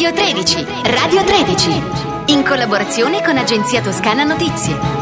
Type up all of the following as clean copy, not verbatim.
Radio 13. Radio 13. In collaborazione con Agenzia Toscana Notizie.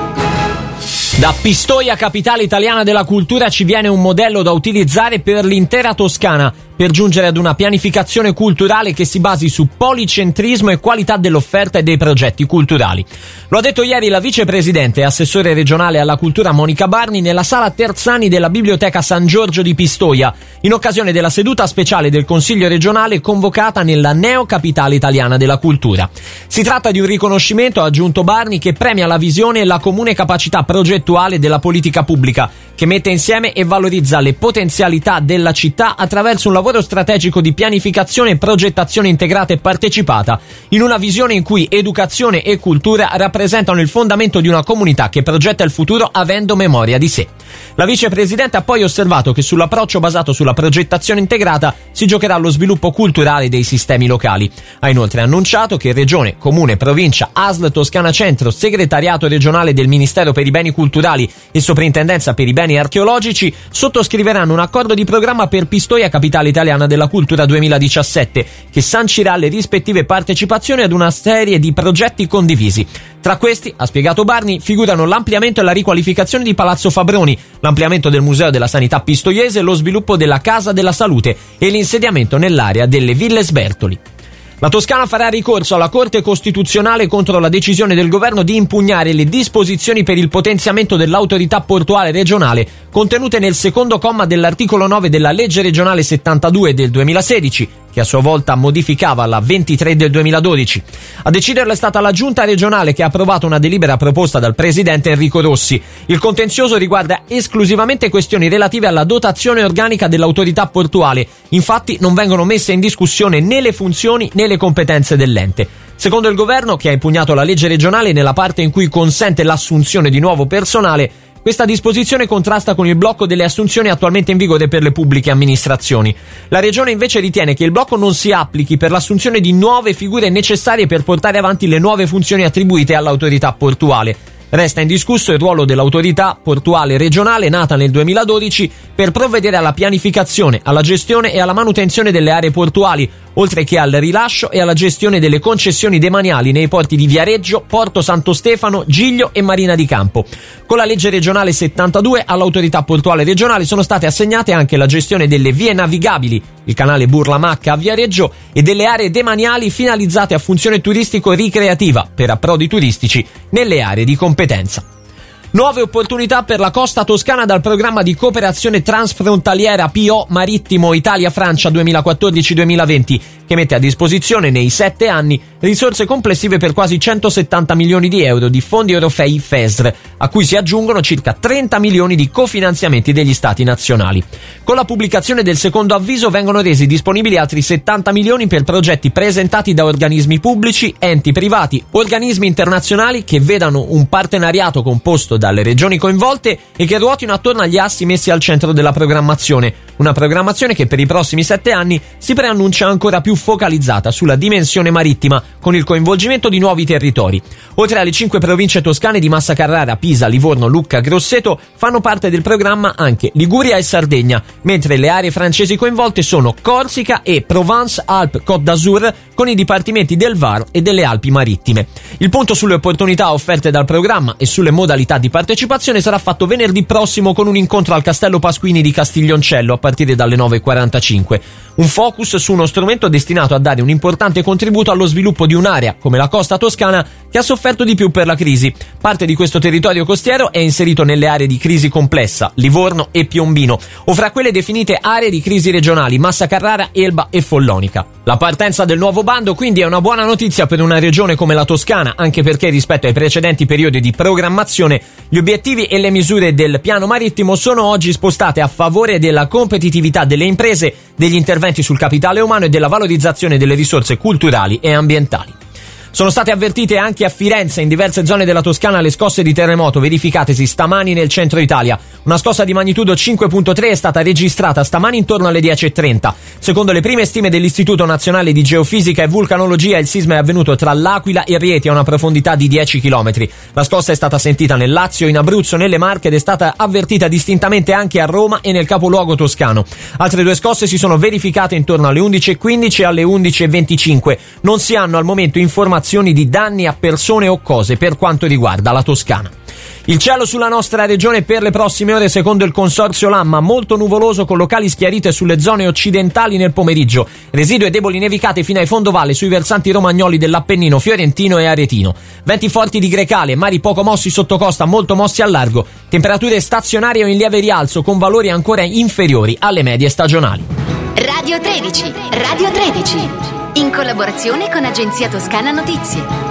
Da Pistoia, capitale italiana della cultura, ci viene un modello da utilizzare per l'intera Toscana, per giungere ad una pianificazione culturale che si basi su policentrismo e qualità dell'offerta e dei progetti culturali. Lo ha detto ieri la vicepresidente e assessore regionale alla cultura Monica Barni nella sala Terzani della Biblioteca San Giorgio di Pistoia, in occasione della seduta speciale del Consiglio regionale convocata nella neocapitale italiana della cultura. Si tratta di un riconoscimento, ha aggiunto Barni, che premia la visione e la comune capacità progettuale della politica pubblica, che mette insieme e valorizza le potenzialità della città attraverso un lavoro strategico di pianificazione e progettazione integrata e partecipata, in una visione in cui educazione e cultura rappresentano il fondamento di una comunità che progetta il futuro avendo memoria di sé. La vicepresidente ha poi osservato che sull'approccio basato sulla progettazione integrata si giocherà lo sviluppo culturale dei sistemi locali. Ha inoltre annunciato che Regione, Comune, Provincia, ASL Toscana Centro, Segretariato regionale del Ministero per i beni culturali e Soprintendenza per i beni archeologici sottoscriveranno un accordo di programma per Pistoia, capitale italiana della cultura 2017, che sancirà le rispettive partecipazioni ad una serie di progetti condivisi. Tra questi, ha spiegato Barni, figurano l'ampliamento e la riqualificazione di Palazzo Fabroni, l'ampliamento del Museo della Sanità Pistoiese, lo sviluppo della Casa della Salute e l'insediamento nell'area delle Ville Sbertoli. La Toscana farà ricorso alla Corte Costituzionale contro la decisione del governo di impugnare le disposizioni per il potenziamento dell'autorità portuale regionale contenute nel secondo comma dell'articolo 9 della legge regionale 72 del 2016, che a sua volta modificava la 23 del 2012. A deciderlo è stata la Giunta regionale, che ha approvato una delibera proposta dal presidente Enrico Rossi. Il contenzioso riguarda esclusivamente questioni relative alla dotazione organica dell'autorità portuale. Infatti non vengono messe in discussione né le funzioni né le competenze dell'ente. Secondo il governo, che ha impugnato la legge regionale nella parte in cui consente l'assunzione di nuovo personale, questa disposizione contrasta con il blocco delle assunzioni attualmente in vigore per le pubbliche amministrazioni. La Regione invece ritiene che il blocco non si applichi per l'assunzione di nuove figure necessarie per portare avanti le nuove funzioni attribuite all'autorità portuale. Resta indiscusso il ruolo dell'autorità portuale regionale, nata nel 2012, per provvedere alla pianificazione, alla gestione e alla manutenzione delle aree portuali, oltre che al rilascio e alla gestione delle concessioni demaniali nei porti di Viareggio, Porto Santo Stefano, Giglio e Marina di Campo. Con la legge regionale 72 all'autorità portuale regionale sono state assegnate anche la gestione delle vie navigabili, il canale Burla-Macca a Viareggio, e delle aree demaniali finalizzate a funzione turistico-ricreativa per approdi turistici nelle aree di competenza. Nuove opportunità per la costa toscana dal programma di cooperazione transfrontaliera PO Marittimo Italia-Francia 2014-2020, che mette a disposizione nei 7 anni risorse complessive per quasi 170 milioni di euro di fondi europei FESR, a cui si aggiungono circa 30 milioni di cofinanziamenti degli stati nazionali. Con la pubblicazione del secondo avviso vengono resi disponibili altri 70 milioni per progetti presentati da organismi pubblici, enti privati, organismi internazionali che vedano un partenariato composto dalle regioni coinvolte e che ruotino attorno agli assi messi al centro della programmazione. Una programmazione che per i prossimi 7 anni si preannuncia ancora più focalizzata sulla dimensione marittima, con il coinvolgimento di nuovi territori. Oltre alle 5 province toscane di Massa Carrara, Pisa, Livorno, Lucca, Grosseto, fanno parte del programma anche Liguria e Sardegna, mentre le aree francesi coinvolte sono Corsica e Provence-Alpes-Côte d'Azur, con i dipartimenti del Var e delle Alpi Marittime. Il punto sulle opportunità offerte dal programma e sulle modalità di partecipazione sarà fatto venerdì prossimo con un incontro al Castello Pasquini di Castiglioncello a partire dalle 9:45. Un focus su uno strumento destinato a dare un importante contributo allo sviluppo di un'area, come la costa toscana, che ha sofferto di più per la crisi. Parte di questo territorio costiero è inserito nelle aree di crisi complessa, Livorno e Piombino, o fra quelle definite aree di crisi regionali, Massa Carrara, Elba e Follonica. La partenza del nuovo bando quindi è una buona notizia per una regione come la Toscana, anche perché rispetto ai precedenti periodi di programmazione, gli obiettivi e le misure del piano marittimo sono oggi spostate a favore della competitività delle imprese, degli interventi sul capitale umano e della valorizzazione delle risorse culturali e ambientali. Sono state avvertite anche a Firenze e in diverse zone della Toscana le scosse di terremoto verificatesi stamani nel centro Italia. Una scossa di magnitudo 5.3 è stata registrata stamani intorno alle 10:30. Secondo le prime stime dell'Istituto Nazionale di Geofisica e Vulcanologia, il sisma è avvenuto tra L'Aquila e Rieti a una profondità di 10 km. La scossa è stata sentita nel Lazio, in Abruzzo, nelle Marche ed è stata avvertita distintamente anche a Roma e nel capoluogo toscano. Altre 2 scosse si sono verificate intorno alle 11:15 e alle 11:25. Non si hanno al momento informazioni di danni a persone o cose per quanto riguarda la Toscana. Il cielo sulla nostra regione per le prossime ore, secondo il consorzio Lamma, molto nuvoloso con locali schiarite sulle zone occidentali nel pomeriggio. Residue deboli nevicate fino ai fondovalle sui versanti romagnoli dell'Appennino fiorentino e aretino. Venti forti di grecale, mari poco mossi sotto costa, molto mossi al largo. Temperature stazionarie o in lieve rialzo con valori ancora inferiori alle medie stagionali. Radio 13. In collaborazione con Agenzia Toscana Notizie.